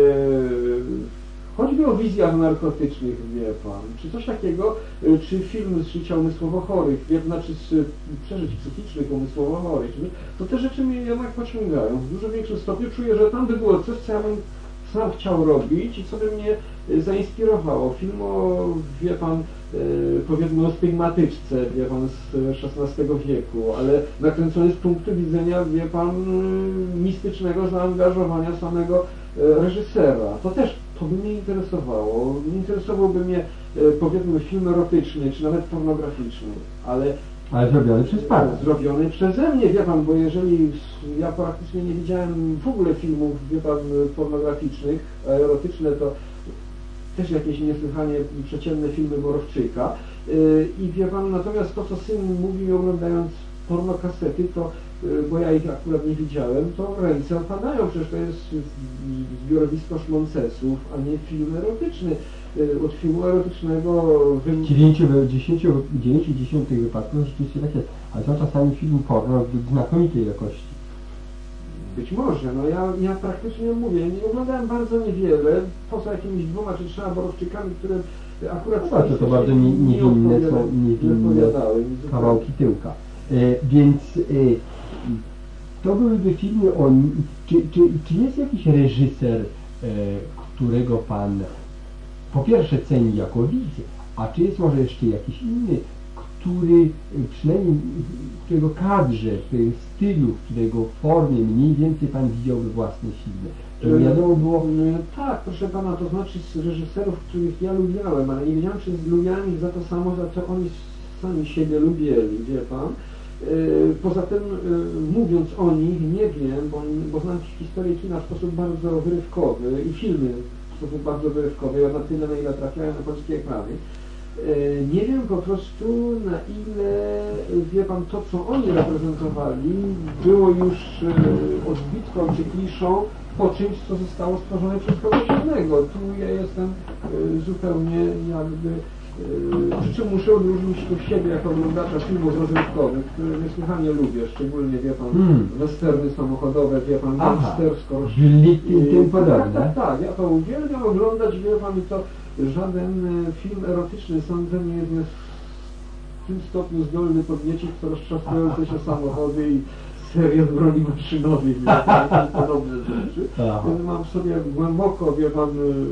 choćby o wizjach narkotycznych, wie pan, czy coś takiego, czy film z życia umysłowo chorych, znaczy z przeżyć psychicznych umysłowo chorych, to te rzeczy mnie jednak pociągają. W dużo większym stopniu czuję, że tam by było coś, co ja bym sam chciał robić i co by mnie zainspirowało. Film o, wie pan, powiedzmy o stygmatyczce, wie pan, z XVI wieku, ale nakręcony z punktu widzenia, wie pan, mistycznego zaangażowania samego reżysera. To by mnie interesowało. Interesowałby mnie, powiedzmy, film erotyczny, czy nawet pornograficzny, ale zrobiony przez pana. Zrobiony przeze mnie, wie pan, bo jeżeli ja praktycznie nie widziałem w ogóle filmów, wie pan, pornograficznych, a erotyczne to też jakieś niesłychanie przeciętne filmy Borowczyka. I wie pan, natomiast to, co syn mówi mi oglądając pornokasety, to, bo ja ich akurat nie widziałem, to ręce opadają, przecież to jest zbiorowisko szmoncesów, a nie film erotyczny. Od filmu erotycznego... W 9/10 wypadków rzeczywiście tak jest, ale są czasami film porno znakomitej jakości. Być może, no ja praktycznie mówię, nie oglądałem bardzo niewiele, poza jakimiś 2 czy 3 Borowczykami, które akurat... No to bardzo niewinne są kawałki tyłka. Więc to byłyby filmy o... Czy jest jakiś reżyser, którego pan po pierwsze ceni jako widz, a czy jest może jeszcze jakiś inny, który przynajmniej w którego kadrze, w którego stylu, w którego formie mniej więcej pan widziałby własne filmy? Żeby wiadomo było... Tak, proszę pana, to znaczy z reżyserów, których ja lubiałem, ale nie wiedziałem, czy lubiałem ich za to samo, za co oni sami siebie lubili, wie pan. Poza tym, mówiąc o nich, nie wiem, bo znam historię kina w sposób bardzo wyrywkowy i filmy w sposób bardzo wyrywkowy, na tyle, na ile trafiają na polskie ekrany. Nie wiem po prostu, na ile, wie pan, to, co oni reprezentowali, było już odbitką czy kliszą po czymś, co zostało stworzone przez kogoś innego. Tu ja jestem zupełnie jakby... Przy czym muszę odróżnić tu siebie jako oglądacza filmów rozrywkowych, które niesłychanie lubię, szczególnie, wie pan, westerny samochodowe, wie pan, gangstersko. I tym podobne. Tak, ja to uwielbiam oglądać, wie pan, i to żaden film erotyczny, sądzę, nie jest w tym stopniu zdolny podniecić co roztrzaskające się samochody i serię z broni maszynowej, i podobne rzeczy. Mam w sobie głęboko, wie pan,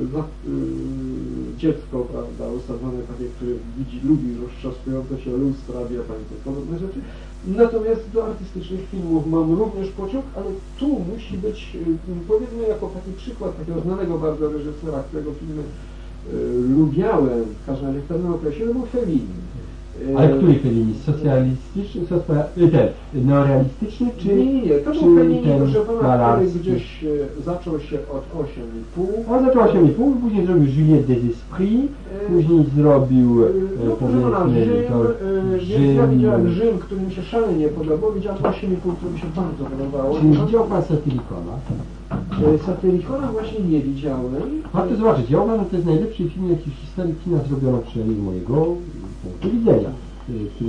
dziecko, prawda, osadzone takie, które lubi roztrzaskujące się lustra, wie pan, te podobne rzeczy. Natomiast do artystycznych filmów mam również pociąg, ale tu musi być, powiedzmy, jako taki przykład takiego znanego bardzo reżysera, którego filmy lubiałem, w każdym razie w pewnym okresie, to był Fellini. Ale który Fellini? Socjalistyczny, neorealistyczny, czy... Nie, to był Fellini, proszę pana, który gdzieś zaczął się od 8,5. On zaczął 8,5, później zrobił Juliette des Esprits, później zrobił, powiedzmy, Rzym. Ja widziałem Rzym, który mi się szalenie podobał, widziałem 8,5, który mi się bardzo podobało. Czy widział pan Satyricona? Satyricona właśnie nie widziałem. Warto zobaczyć, ja uważam, że to jest najlepszy film, jaki w historii kina zrobiono, przynajmniej z mojego punktu widzenia, który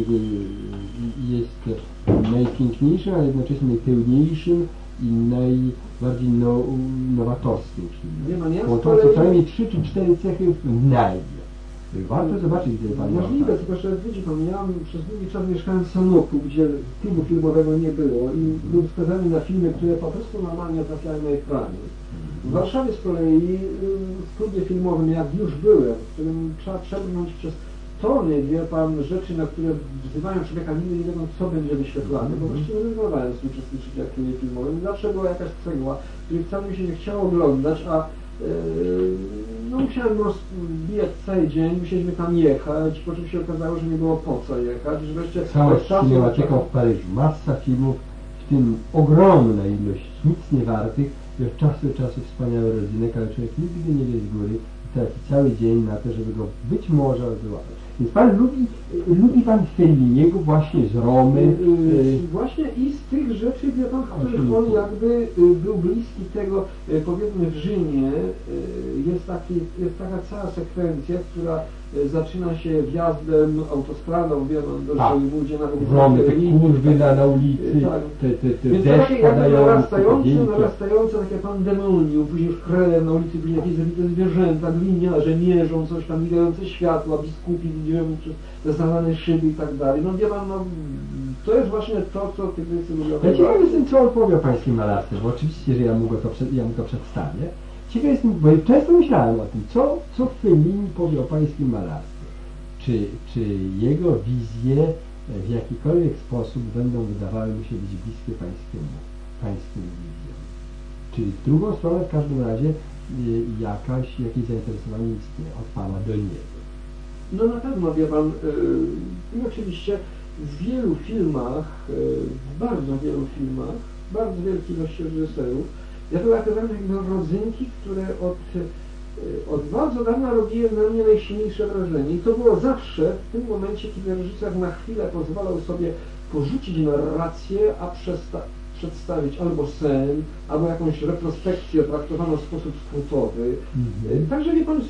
jest najpiękniejszym, ale jednocześnie najpełniejszym i najbardziej nowatorskim filmem. Łączący co najmniej 3 czy 4 cechy w najmniej. Warto zobaczyć, gdzie pan możliwe, tylko że widzi pan, ja przez długi czas mieszkałem w Sanoku, gdzie filmu filmowego nie było i byłem skazany na filmy, które po prostu normalnie trafiają na ekranie. W Warszawie z kolei w klubie filmowym, jak już byłem, w którym trzeba przebrnąć przez tony, wie pan, rzeczy, na które wzywają człowieka, nigdy nie wiedzą, co będzie wyświetlane, bo właściwie rezygnowałem z uczestniczenia w klubie filmowym. Zawsze była jakaś cegła, której wcale mi się nie chciało oglądać, a no musiałem rozbijać cały dzień, musieliśmy tam jechać, po czym się okazało, że nie było po co jechać, że wreszcie... Cała cinemateka w Paryżu, masa filmów, w tym ogromna ilość, nic nie wartych, i od czasu do czasu wspaniały rodzynek, ale człowiek nigdy nie wie z góry i traci cały dzień na to, żeby go być może wyłapać. Więc pan lubi pan Felliniego właśnie z Romy? Właśnie i z tych rzeczy, wie pan, których on jakby był bliski tego, powiedzmy w Rzymie, jest taka cała sekwencja, która zaczyna się wjazdem autostradą, wie pan, do Rzymu, gdzie nawet w Romy, te kurwy na ulicy, więc to takie jakby narastające takie pandemonium, później w Krele na ulicy byli jakieś zabite zwierzęta, gliniarze mierzą coś tam, migające światła, biskupi widziałem przez te zalane szyby i tak dalej. No wie pan, no, to jest właśnie to, co Tygrysy lubią. Ja ciekaw jestem, co on powie o pańskim malarstwie, bo oczywiście, że ja mu to przedstawię. Ciekaw jestem, bo często myślałem o tym, co Fellini powie o pańskim malarstwie. Czy jego wizje w jakikolwiek sposób będą wydawały mi się być bliskie pańskim wizjom. Czyli w drugą stronę w każdym razie jakieś zainteresowanie istnieje od pana do niego. No na pewno, wie pan, i oczywiście w wielu filmach, w bardzo wielu filmach, bardzo wielkiej ilości reżyserów, ja to nazywam jakby rodzynki, które od bardzo dawna robiły na mnie najsilniejsze wrażenie. I to było zawsze w tym momencie, kiedy reżyser na chwilę pozwalał sobie porzucić narrację, a przedstawić albo sen, albo jakąś retrospekcję traktowaną w sposób skrótowy. Także wie pan,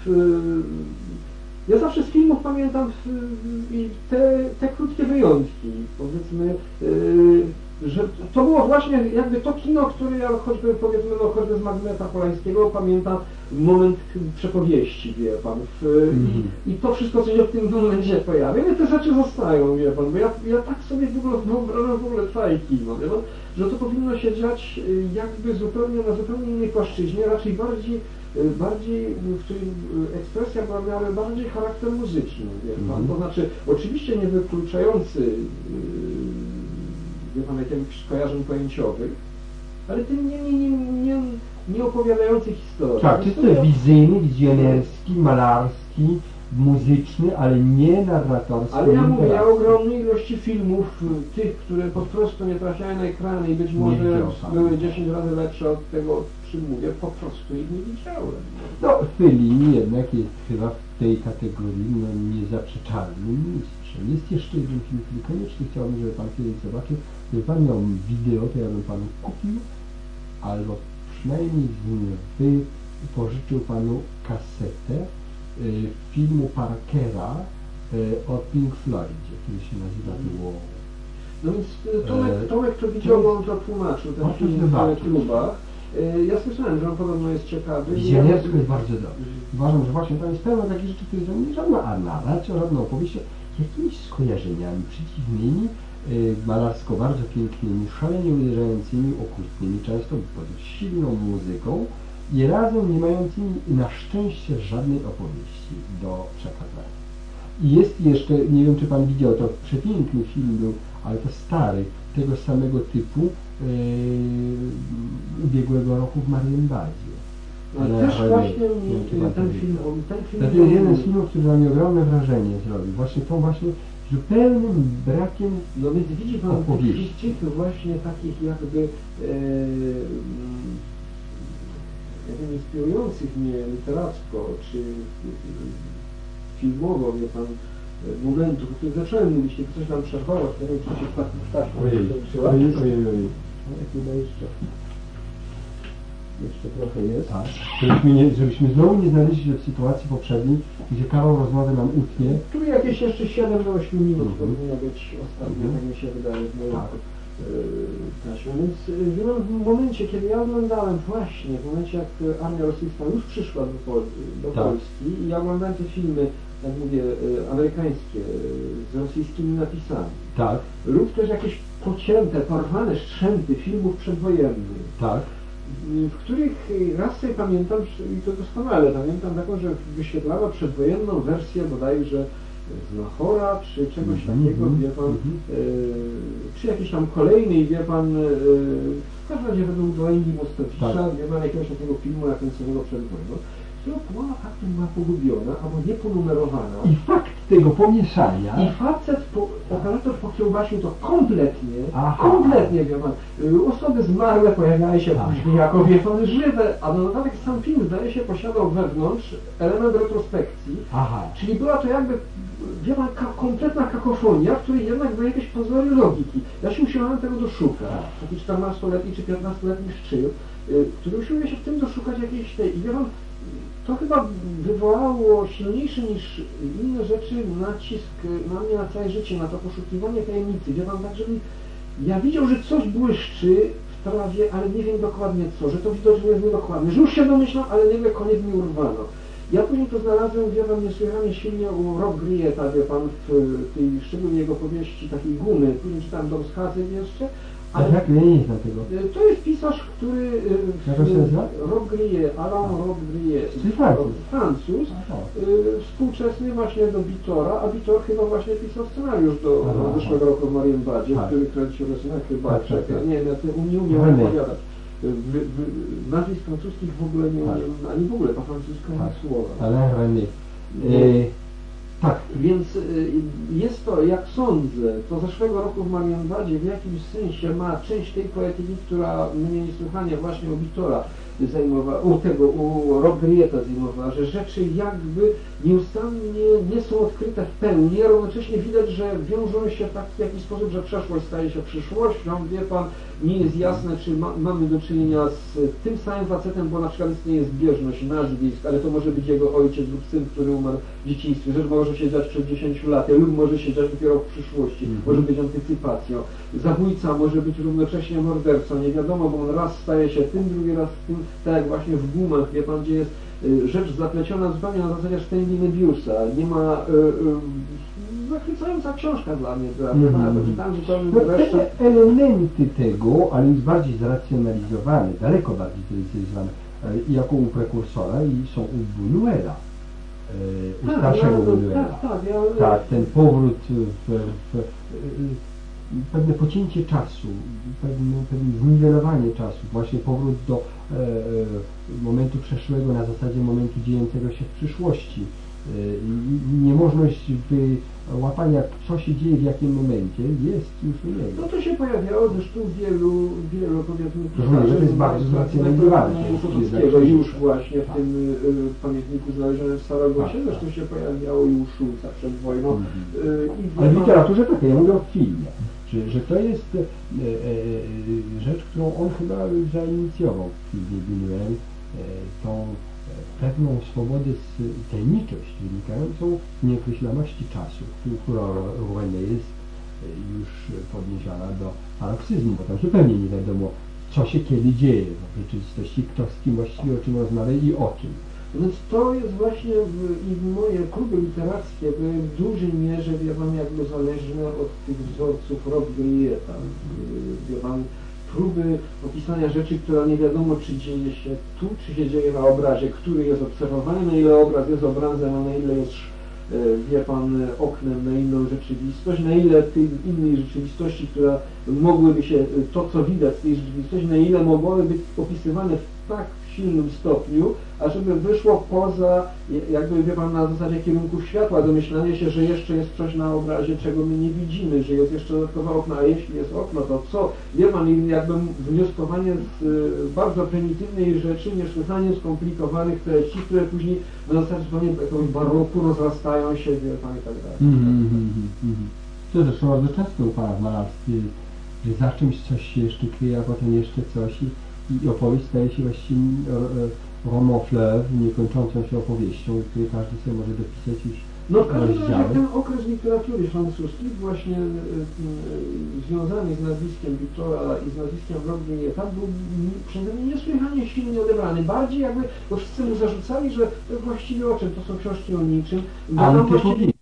ja zawsze z filmów pamiętam te krótkie wyjątki, powiedzmy, że to było właśnie jakby to kino, które ja choćby, powiedzmy, no choćby z Magneta Polańskiego pamiętam moment przepowieści, wie pan, i to wszystko, co się w tym momencie pojawia, te rzeczy zostają, wie pan, bo ja tak sobie wyobrażam w ogóle całe kino, wie pan, że to powinno się dziać jakby na zupełnie innej płaszczyźnie, raczej bardziej, w którym ekspresja miała bardziej charakter muzyczny, wie pan, to znaczy oczywiście nie wykluczający, wie pan, jakichś skojarzeń pojęciowych, ale tym nie opowiadający historii. Tak, czysto wizyjny, wizjonerski, malarski, muzyczny, ale nie narratorski. Ale ja mówię literacki. o ogromnej ilości filmów, tych, które po prostu nie trafiają na ekrany i być może widział pan. były 10 razy lepsze od tego, o czym mówię, po prostu ich nie widziałem. No, Fellini jednak jest chyba w tej kategorii niezaprzeczalnym mistrzem. Jest jeszcze jeden film, który koniecznie chciałbym, żeby pan kiedyś zobaczył. Gdyby pan miał wideo, to ja bym panu kupił, albo przynajmniej pożyczył panu kasetę filmu Parkera o Pink Floydzie, który się nazywa było. No więc Tomek to widział, bo on to tłumaczył, ten film w klubach. Ja słyszałem, że on podobno jest ciekawy. Wizjonersko jest bardzo dobry. Uważam, że właśnie tam jest pełno takich rzeczy, które nie żadna narracja, żadna opowieść, jakimiś skojarzeniami przeciwnymi, malarsko bardzo pięknymi, szalenie uderzającymi, okrutnymi, często pod silną muzyką i razem nie mającymi na szczęście żadnej opowieści do przekazania. I jest jeszcze, nie wiem czy pan widział, to przepiękny film był, ale to stary, tego samego typu ubiegłego roku w Marienbadzie. Ale też właśnie ten film. To jest jeden z filmów, który na mnie ogromne wrażenie zrobił. Właśnie tą właśnie zupełnym brakiem no więc widzi pan tych wszystkich właśnie takich jakby inspirujących mnie literacko czy filmowo, wie pan, momentów, o których zacząłem mówić, tylko coś nam przerwało, to nie wiem, czy się ptaszką Ojej. Chyba jeszcze trochę jest. Tak. Żebyśmy znowu nie znaleźli się w sytuacji poprzedniej, gdzie kawał rozmowy nam utnie. Tu jakieś jeszcze 7 do 8 minut powinno być ostatnio, tak mi się wydaje, w moim taśmie. Więc w momencie, kiedy ja oglądałem właśnie, w momencie jak armia rosyjska już przyszła do Polski i ja oglądałem te filmy, jak mówię, amerykańskie, z rosyjskimi napisami. Tak. Lub też jakieś pocięte, porwane strzępy filmów przedwojennych. Tak. W których raz sobie pamiętam, i to doskonale pamiętam, taką, że wyświetlała przedwojenną wersję bodajże Znachora, czy czegoś takiego, wie pan, czy jakiś tam kolejny, wie pan, w każdym razie według Dwayne Mostowicza, wie pan, jakiegoś takiego filmu nakręconego przed wojną, którą połowa faktem była pogubiona, albo nieponumerowana. I fakt tego pomieszania. I facet, operator pokiełbasił to kompletnie, kompletnie, wie pan. Osoby zmarłe pojawiały się później jako, wie pan, żywe, a na dodatek sam film, zdaje się, posiadał wewnątrz element retrospekcji, czyli była to jakby, wie pan, kompletna kakofonia, w której jednak były jakieś pozory logiki. Ja się usiłowałem tego doszukać, taki 14-letni czy 15-letni szczyt, który usiłuje się w tym doszukać jakiejś tej, i wie pan, to chyba wywołało silniejszy niż inne rzeczy nacisk na mnie na całe życie, na to poszukiwanie tajemnicy. Wie pan, tak, żeby ja widział, że coś błyszczy w trawie, ale nie wiem dokładnie co, że to widocznie jest niedokładne, że już się domyślam, ale nagle koniec mi urwano. Ja później to znalazłem, wie pan, niesłychanie silnie u Rob Grieta, wie pan, w tej szczególnie jego powieści takiej Gumy, później czytałem Dom z Hazem jeszcze. Ale jak nie znam tego? To jest pisarz, który... Jak to się nazywa? Rob Griet, Alain Rob Griet. Francuz. Współczesny właśnie do Bitora, a Bitor chyba właśnie pisał scenariusz do zeszłego roku w Marienbadzie, który kręcił rysunek chyba. Nie, nie umiem opowiadać. Nazwisk francuskich w ogóle nie umiem, ani w ogóle po francusku ani słowa. Ale René. Tak. Więc jest to, jak sądzę, to zeszłego roku w Marienbadzie w jakimś sensie ma część tej poetyki, która mnie niesłychanie właśnie u Bitora zajmowała, u Rob Grieta zajmowała, że rzeczy jakby nieustannie nie są odkryte w pełni, a równocześnie widać, że wiążą się w jakiś sposób, że przeszłość staje się przyszłością, wie pan, nie jest jasne, czy mamy do czynienia z tym samym facetem, bo na przykład istnieje zbieżność nazwisk, ale to może być jego ojciec lub syn, który umarł w dzieciństwie, że może się dziać przed 10 laty, lub może się dziać dopiero w przyszłości, może być antycypacją. Zabójca może być równocześnie mordercą, nie wiadomo, bo on raz staje się tym, drugi raz tym, tak jak właśnie w Gumach, wie pan, gdzie jest rzecz zapleciona zupełnie na zasadzie Stanley Mebiusa, nie ma zachwycająca książka dla mnie, czytałem zupełnie te elementy tego, ale już bardziej zracjonalizowane, daleko bardziej zracjonalizowane, jako u prekursora i są u Buñuela, u starszego Buñuela. Tak, ten powrót pewne pocięcie czasu, pewne zniwelowanie czasu, właśnie powrót do momentu przeszłego na zasadzie momentu dziejącego się w przyszłości. niemożność wyłapania, co się dzieje w jakim momencie, jest już u niego. No to się pojawiało zresztą wielu powiedzmy Rozumiem, że to jest bardzo zracjonalizowane. Potockiego już właśnie w tym pamiętniku znalezionym w Saragosie, zresztą się pojawiało i u Schulza przed wojną. Ale w literaturze tak, ja mówię o filmie, że to jest rzecz, którą on chyba zainicjował w filmie Buñuel, tą pewną swobodę, tajemniczość wynikającą z nieokreśloności czasu, która Rouen jest już podniesiona do paroksyzmu, bo tam zupełnie nie wiadomo, co się kiedy dzieje w rzeczywistości, kto z kim właściwie o czym rozmawia i o czym. Więc to jest właśnie i moje próby literackie były w dużej mierze, wie pan, jakby zależne od tych wzorców Robbe-Grillet'a. Wie pan, próby opisania rzeczy, która nie wiadomo, czy dzieje się tu, czy się dzieje na obrazie, który jest obserwowany, na ile obraz jest obrazem, a na ile jest, wie pan, oknem na inną rzeczywistość, na ile tej innej rzeczywistości, która mogłyby się, to co widać z tej rzeczywistości, na ile mogłoby być opisywane w tak silnym stopniu, ażeby wyszło poza, jakby, wie pan, na zasadzie kierunku światła, domyślanie się, że jeszcze jest coś na obrazie, czego my nie widzimy, że jest jeszcze dodatkowe okno, a jeśli jest okno, to co? Wie pan, jakby wnioskowanie z bardzo prymitywnej rzeczy, niesłychanie skomplikowanych treści, które później na zasadzie zupełnie jakiegoś baroku rozrastają się, wie pan, i tak dalej. To zresztą bardzo często u pana w malarstwie, że za czymś coś się jeszcze kryje, a potem jeszcze coś i opowieść staje się właściwie roman fleuve, niekończącą się opowieścią, której każdy sobie może dopisać już No w każdym razie rozdziały. ten okres literatury francuskiej właśnie związany z nazwiskiem Dutoura i z nazwiskiem Robbe-Grillet'a był przeze mnie niesłychanie silnie odebrany. Bardziej jakby, bo wszyscy mu zarzucali, że właściwie o czym, to są książki o niczym. Bo tam właściwie